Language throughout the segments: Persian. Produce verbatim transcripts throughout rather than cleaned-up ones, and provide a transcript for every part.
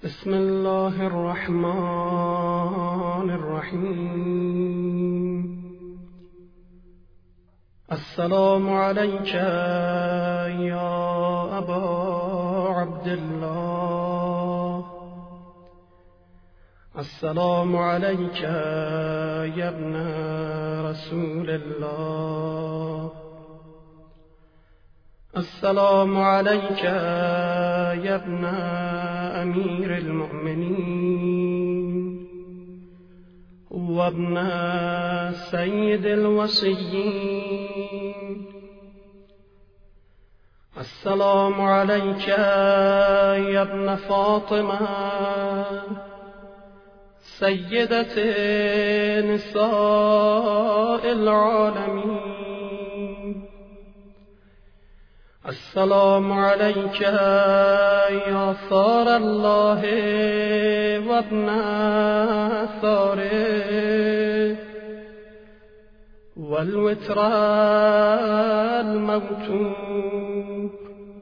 بسم الله الرحمن الرحيم. السلام عليك يا أبا عبد الله. السلام عليك يا ابن رسول الله. السلام عليك يا ابن أمير المؤمنين وابن سيد الوصيين. السلام عليك يا ابن فاطمة سيدة نساء العالمين. السلام عليك يا ثار الله وابن ثاره والوتر الموتور.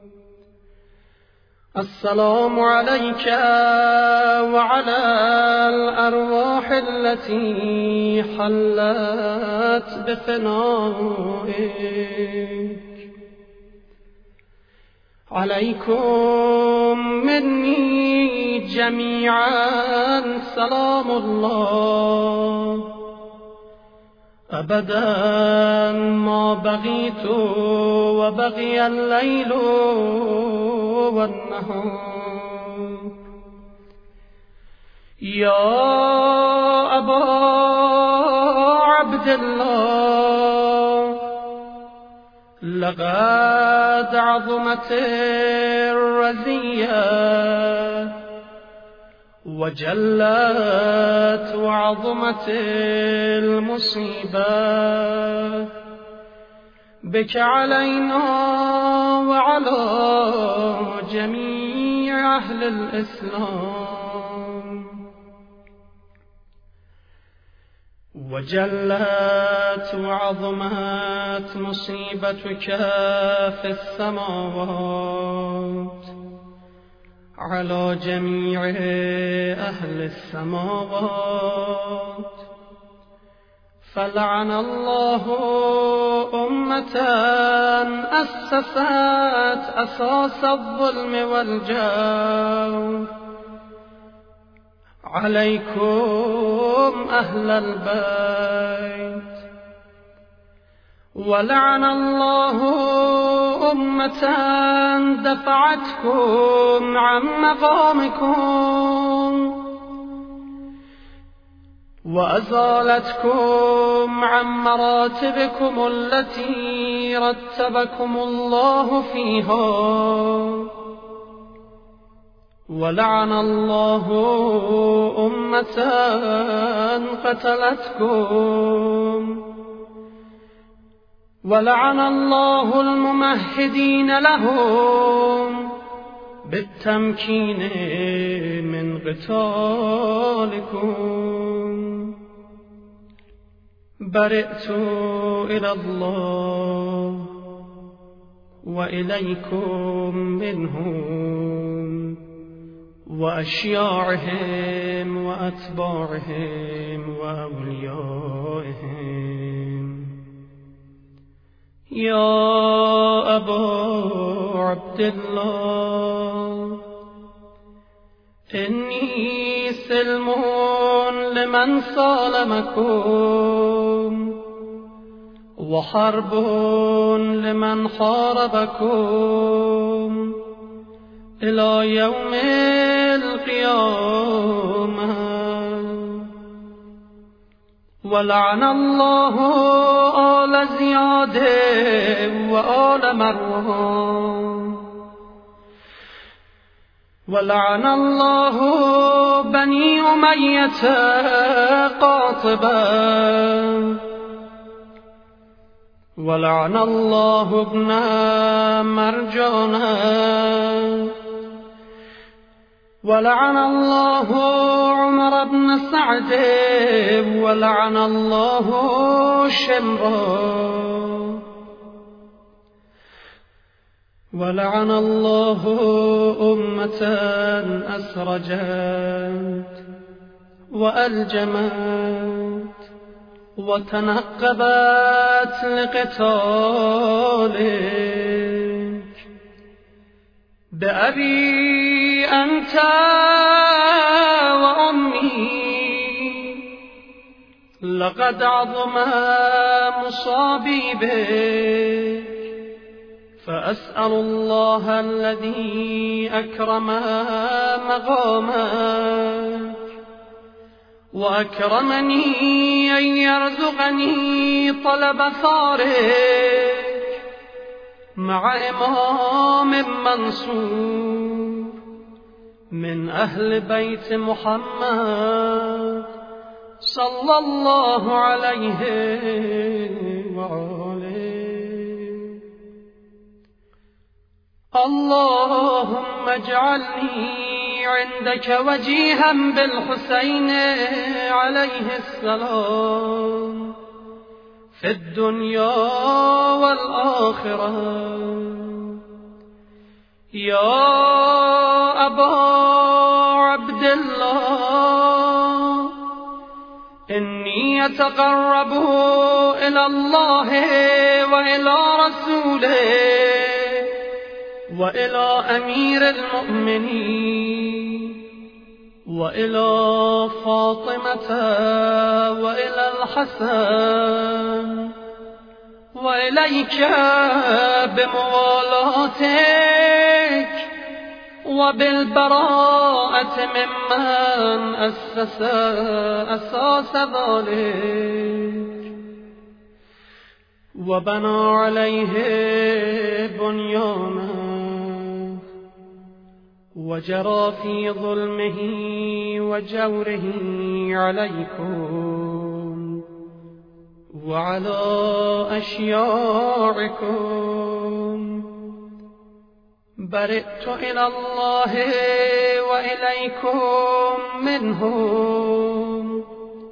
السلام عليك وعلى الأرواح التي حلت بفنائك. عليكم مني جميعا سلام الله أبدا ما بغيت وبغي الليل والنهار. يا أبا عبد الله، لقد عظمت الرزية وجلت وعظمت المصيبة بك علينا وعلى جميع أهل الإسلام. وجلت وعظمت مصيبتك في السماوات على جميع أهل السماوات. فلعن الله أمة أسست أساس الظلم والجور. عليكم أهل البيت. ولعن الله أمة دفعتكم عن مقامكم وأزالتكم عن مراتبكم التي رتبكم الله فيها. ولعن الله أمة قتلتكم. ولعن الله الممهدين لهم بالتمكين من قتالكم. برئت إلى الله وإليكم منهم وأشياعهم وأتباعهم وأوليائهم. يا أبا عبد الله، إني سلم لمن سالمكم وحرب لمن حاربكم إلى يوم القيامة. ولعن الله آل زياد وآل مروان. ولعن الله بني أمية قاطبا. ولعن الله ابن مرجانا. ولعن الله عمر بن سعد. ولعن الله شمرا. ولعن الله أمة أسرجت وألجمت وتنقبت لقتالك. بأبي أنت وأمي لقد عظم مصابي بك، فأسأل الله الذي أكرم مقامك وأكرمني أن يرزقني طلب ثارك مع إمام منصور من أهل بيت محمد صلى الله عليه وآله. اللهم اجعلني عندك وجيها بالحسين عليه السلام في الدنيا والآخرة. يا أبا عبد الله، إني أتقرب إلى الله وإلى رسوله وإلى أمير المؤمنين وإلى فاطمة وإلى الحسن وإليك بموالاتك وبالبراءة ممن أسس أساس ذلك وبنى عليه بنيانه وجرى في ظلمه وجوره عليكم وعلى أشياعكم. برئت إلى الله وإليكم منهم،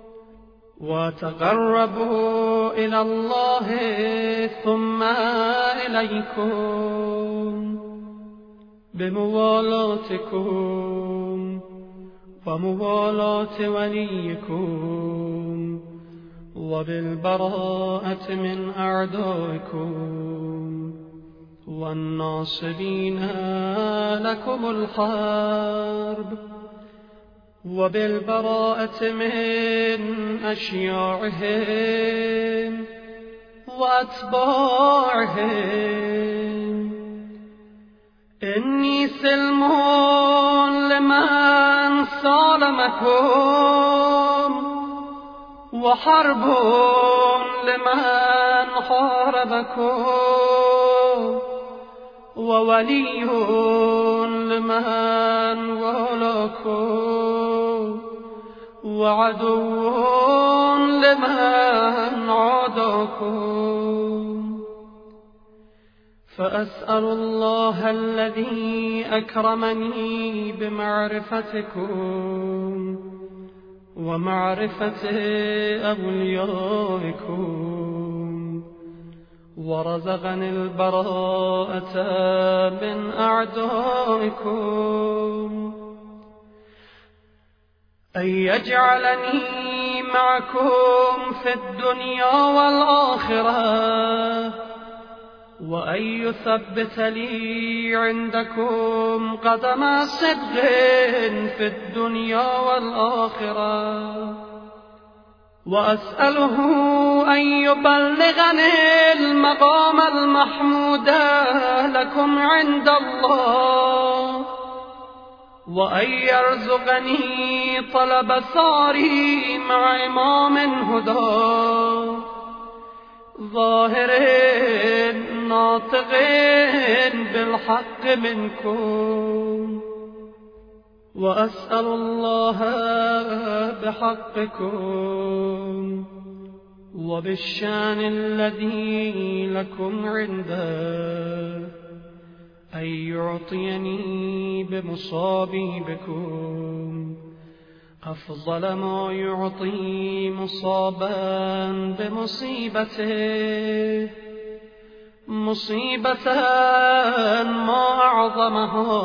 وتقربوا إلى الله ثم إليكم بموالاتكم وموالاة وليكم وبالبراءة من أعدائكم والناصبين لكم الحرب وبالبراءة من أشياعهم وأتباعهم. إني سلم لمن سالمكم وحرب لمن حاربكم وولي لمن والاكم وعدو لمن عاداكم. فأسأل الله الذي أكرمني بمعرفتكم ومعرفة أوليائكم ورزقني البراءة من أعدائكم أن يجعلني معكم في الدنيا والآخرة، وأن يثبت لي عندكم قدم صدق في الدنيا والآخرة، وأسأله أن يبلغني المقام المحمود لكم عند الله، وأن يرزقني طلب ثاري مع إمام هدى ظاهر ناطق بالحق منكم. وأسأل الله بحقكم وبالشان الذي لكم عنده أن يعطيني بمصابيبكم أفضل ما يعطي مصابا بمصيبته، مصيبة ما أعظمها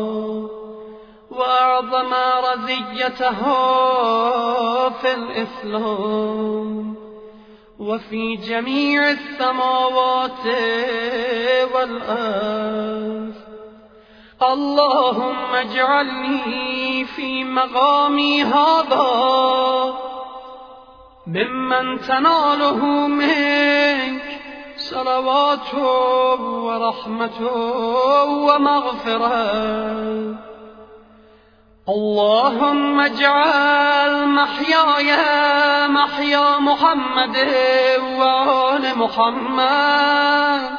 وأعظم رزيتها في الإسلام وفي جميع السماوات والأرض. اللهم اجعلني في مقامي هذا ممن تناله منك صلوات ورحمة ومغفرة. اللهم اجعل محياي محيا محمد وآل محمد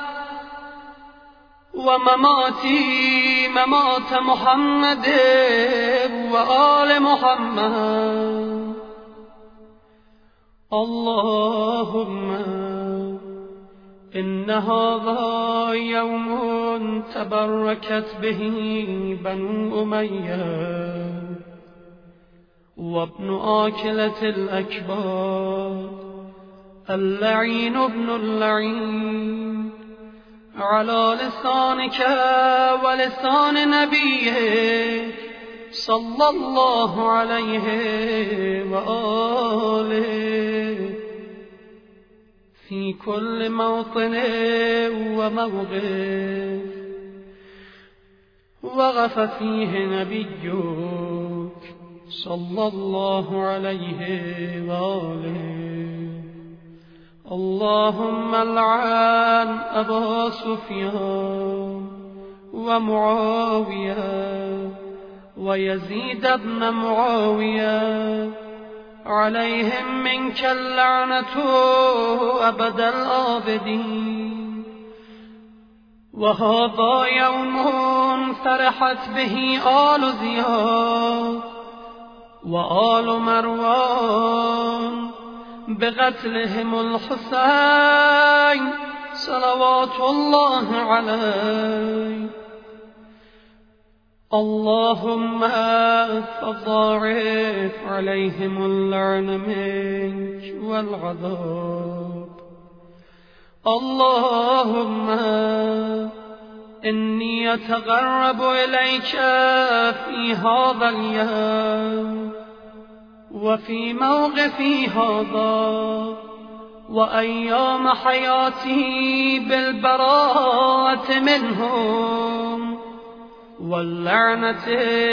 ومماتي ممات محمد وآل محمد. اللهم إن هذا يوم تبركت به بنو أمية وابن آكلة الأكباد اللعين ابن اللعين على لسانك ولسان نبيك صلى الله عليه وآله في كل موطن وموقف وقف فيه نبيك صلى الله عليه وآله. اللهم لعن أبا سفيان ومعاوية ويزيد بن معاوية عليهم منك اللعنة أبد الآبدين. وهذا يوم فرحت به آل زياد وآل مروان بقتلهم الحسين صلوات الله عليه. اللهم فضاعف عليهم اللعن منك والعذاب. اللهم إني أتقرب إليك في هذا اليوم وفي موقفي هذا وأيام حياتي بالبراءة منهم واللعنة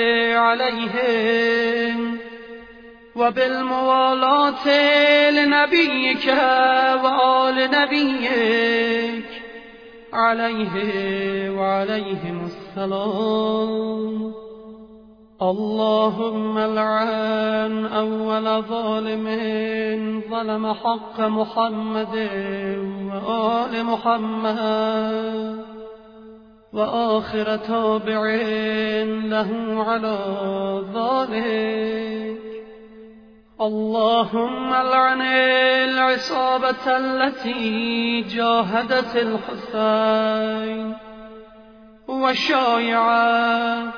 عليهم وبالموالاة لنبيك وآل نبيك عليه وعليهم السلام. اللهم لعن أول ظالم ظلم حق محمد وآل محمد وآخر تابع له على ذلك. اللهم لعن العصابة التي جاهدت الحسين وشايعت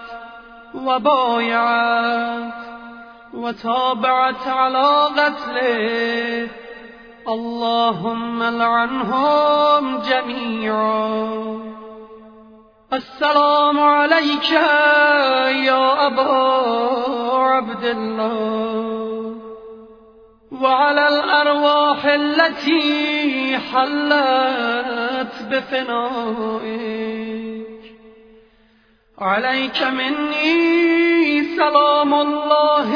وبايعت وتابعت على قتله. اللهم لعنهم جميعا. السلام عليك يا أبا عبد الله وعلى الأرواح التي حلت بفنائك. عليك مني سلام الله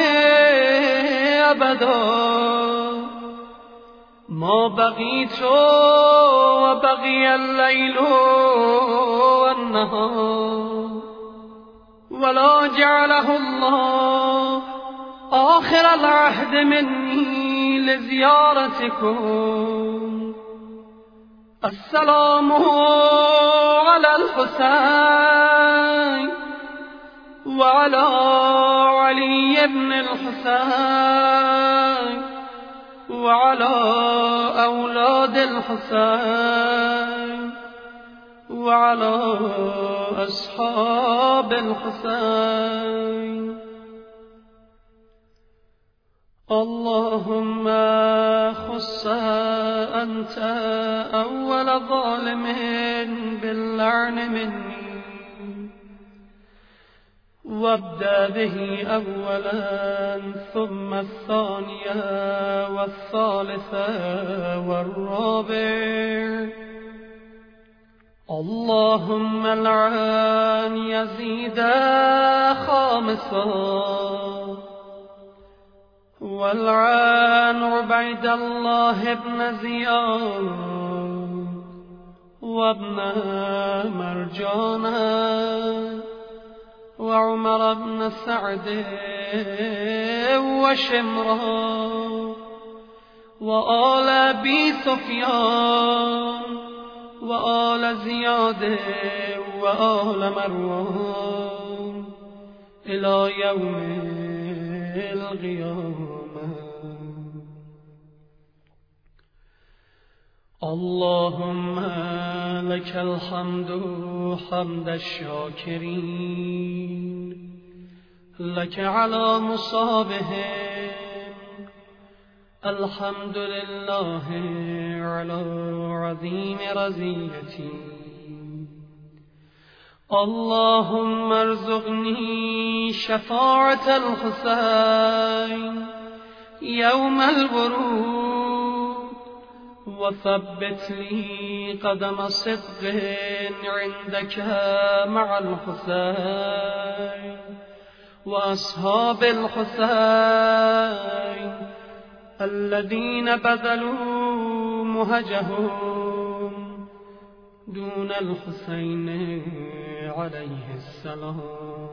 أبدا ما بقيت وبقي الليل والنهار ولا جعله الله آخر العهد مني لزيارتكم. السلام على الحسين وعلى علي بن الحسين وعلى أولاد الحسين وعلى أصحاب الحسين. اللهم خص أنت أول ظالم باللعن مني وابدأ به أولا ثم الثانية والثالثة والرابع. اللهم لعن يزيد خامسا والعن عبيد الله بن زياد وابن مرجانة وعمر بن سعد وشمرا وآل أبي سفيان وآل زياد وآل مروان إلى يوم القيامة. اللهم لك الحمد حمد الشاكرين لك على مصابهم. الحمد لله على عظيم رزيتي. اللهم ارزقني شفاعة الحسين يوم الورود وثبت لي قدم صدق عندك مع الحسين وأصحاب الحسين الذين بذلوا مهجهم دون الحسين عليه السلام.